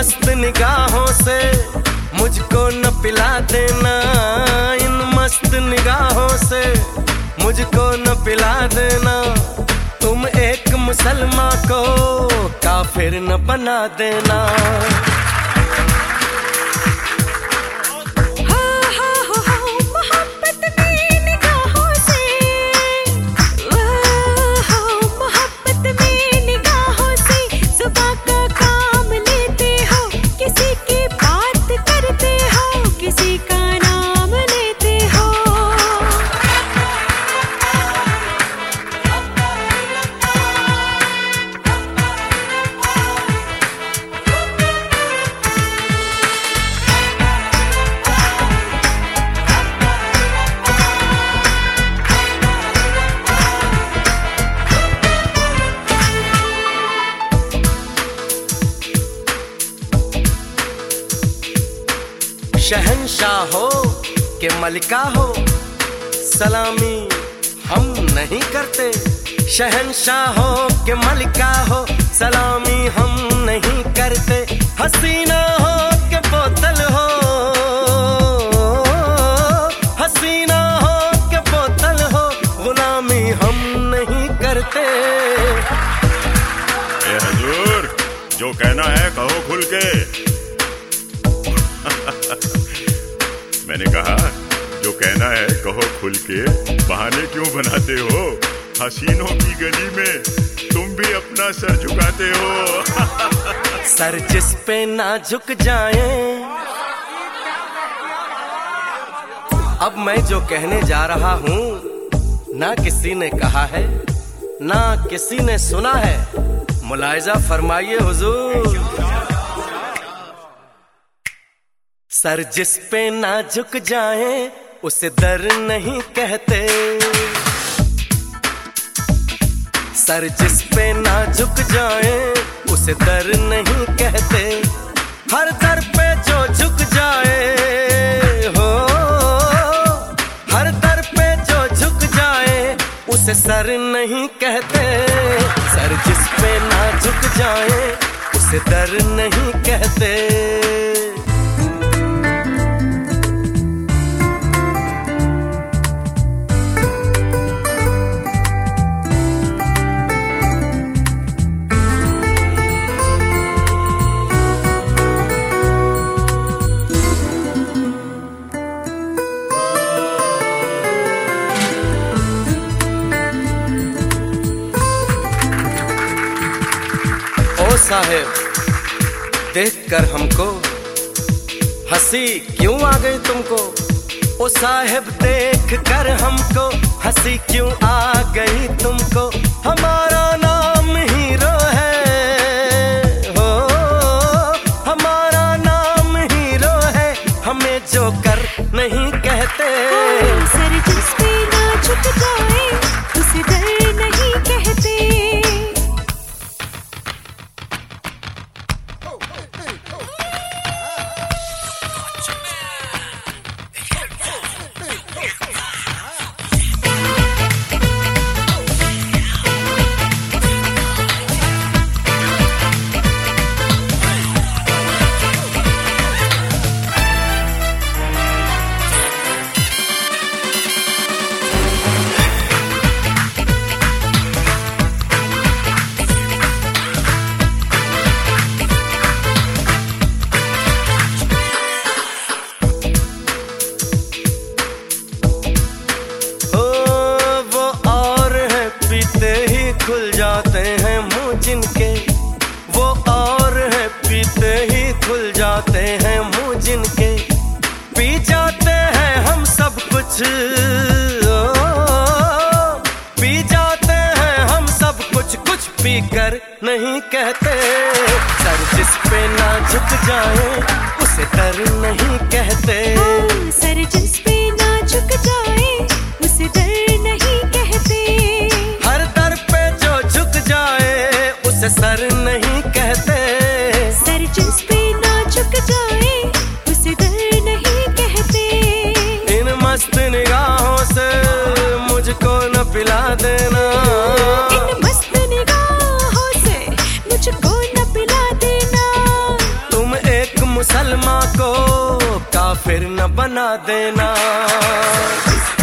मस्त निगाहों से मुझको न पिला देना, इन मस्त निगाहों से मुझको न पिला देना। तुम एक मुसलमान को काफिर न बना देना। शहंशाह हो के मलिका हो, सलामी हम नहीं करते। शहंशाह हो के मलिका हो, सलामी हम नहीं करते। हसीना हो के बोतल हो, हसीना हो के बोतल हो, गुलामी हम नहीं करते। ए हजूर, जो कहना है कहो खुल के। मैंने कहा जो कहना है कहो खुल के, बहाने क्यों बनाते हो? हसीनों की गली में तुम भी अपना सर झुकाते हो। सर जिस पे ना झुक जाए। अब मैं जो कहने जा रहा हूँ ना किसी ने कहा है ना किसी ने सुना है, मुलाहिजा फरमाइए हुजूर। सर जिस पे ना झुक जाए उसे दर नहीं कहते। सर जिस पे ना झुक जाए उसे दर नहीं कहते। हर दर पे जो झुक जाए हो, हर दर पे जो झुक जाए उसे सर नहीं कहते। सर जिस पे ना झुक जाए उसे दर नहीं कहते। साहेब देखकर हमको हंसी क्यों आ गई तुमको? ओ साहेब देखकर हमको हंसी क्यों आ गई तुमको? हमारा नाम हीरो है हो, हमारा नाम हीरो है, हमें जोकर नहीं कहते। सर जिस पे ना झुक जाए उसे दर नहीं कहते। खुल जाते हैं मुंह जिनके, वो और है पीते ही खुल जाते हैं मुंह जिनके। पी जाते हैं हम सब कुछ, पी जाते हैं हम सब कुछ, कुछ पी कर नहीं कहते। सर जिस पे ना झुक जाए उसे दर नहीं कहते। सर जिस पे ना झुक जाए उसे दर नहीं कहते। हर दर पे जो झुक जाए उसे सर नहीं कहते। सर जिस पे ना झुक जाए उसे दर नहीं कहते। इन मस्त निगाहों से मुझको न पिला देना, इन मस्त निगाहों से मुझको न पिला देना। तुम फिर न बना देना।